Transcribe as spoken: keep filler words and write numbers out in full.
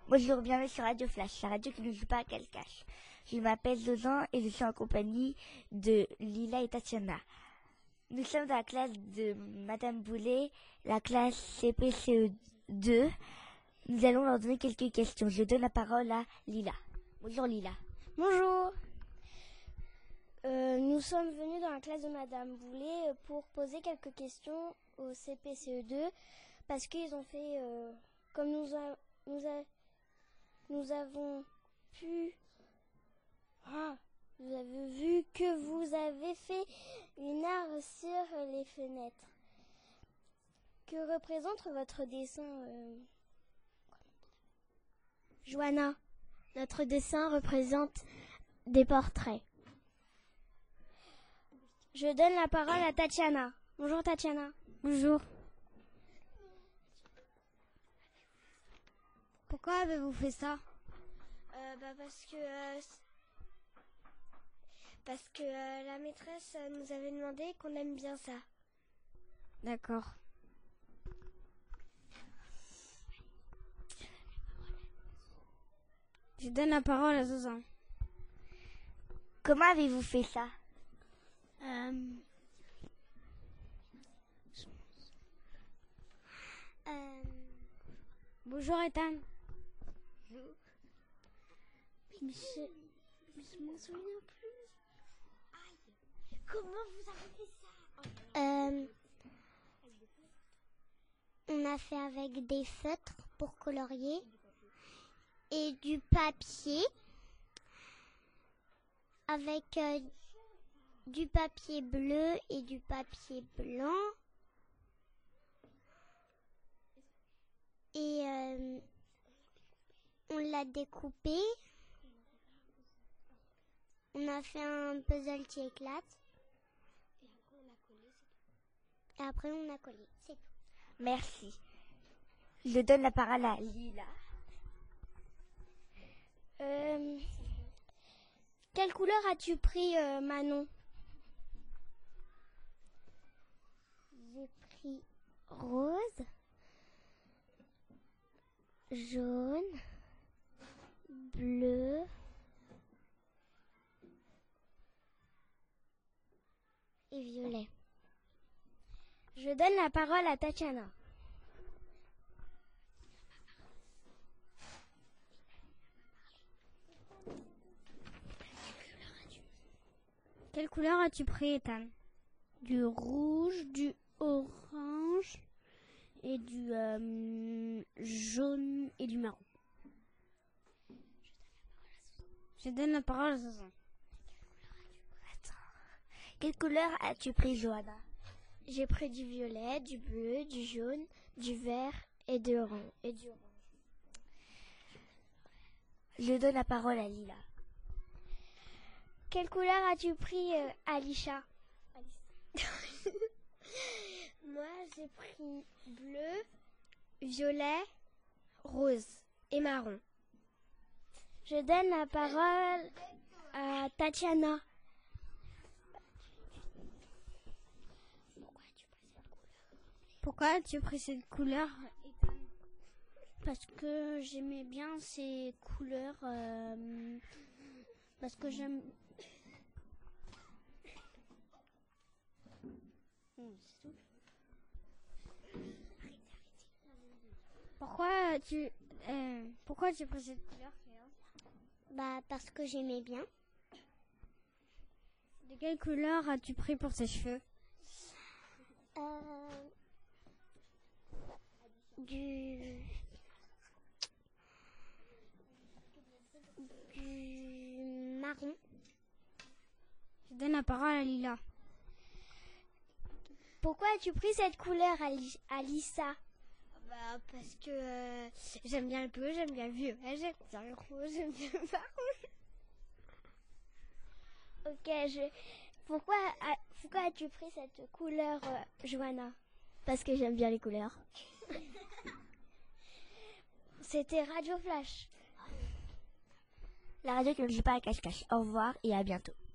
Bonjour, bienvenue sur Radio Flash, la radio qui ne joue pas à cache-cache. Je m'appelle Zozan et je suis en compagnie de Lila et Tatiana. Nous sommes dans la classe de Madame Boulet, la classe C P C E deux. Nous allons leur donner quelques questions. Je donne la parole à Lila. Bonjour Lila. Bonjour. Euh, nous sommes venus dans la classe de Madame Boulet pour poser quelques questions au C P C E deux parce qu'ils ont fait, euh, comme nous, a, nous, a, nous avons pu... Ah, vous avez vu que vous avez fait une arbre sur les fenêtres. Que représente votre dessin euh... Johanna, notre dessin représente des portraits. Je donne la parole à Tatiana. Bonjour Tatiana. Bonjour. Pourquoi avez-vous fait ça? euh, bah Parce que, euh, parce que euh, la maîtresse nous avait demandé qu'on aime bien ça. D'accord. Je donne la parole à Zozan. Comment avez-vous fait ça? Euh... Euh... Bonjour Ethan. Bonjour. Mais je ne m'en souviens plus. Aïe. Comment vous avez fait ça? euh, On a fait avec des feutres pour colorier et du papier avec euh, du papier bleu et du papier blanc. Et euh, on l'a découpé. On a fait un puzzle qui éclate. Et après on a collé, c'est tout. Merci. Je donne la parole à Lila. Euh, quelle couleur as-tu pris, euh, Manon? J'ai pris rose, jaune, bleu, et violet. Je donne la parole à Tatiana. Quelle couleur as-tu pris, Ethan? Du rouge, du orange et du euh, jaune et du marron. Je donne la parole à Zozan. Quelle couleur as-tu pris, Johanna? J'ai pris du violet, du bleu, du jaune, du vert et, de orange, et du orange. Je donne la parole à Lila. Quelle couleur as-tu pris, euh, Alisha? Moi, j'ai pris bleu, violet, rose et marron. Je donne la parole à Tatiana. Pourquoi as-tu pris cette couleur, Ethan? Parce que j'aimais bien ces couleurs. Euh, parce que j'aime... Pourquoi tu euh, pourquoi tu as pris cette couleur, Cléa? Bah parce que j'aimais bien. De quelle couleur as-tu pris pour tes cheveux? Euh, du du marron. Je donne la parole à Lila. Pourquoi as-tu pris cette couleur, Alissa? Bah parce que euh, j'aime bien le bleu, j'aime bien le violet, j'aime bien le rouge, j'aime bien le marron. Ok, je... Pourquoi, pourquoi as-tu pris cette couleur, euh, Johanna? Parce que j'aime bien les couleurs. C'était Radio Flash. La radio qui ne joue pas à cache-cache. Au revoir et à bientôt.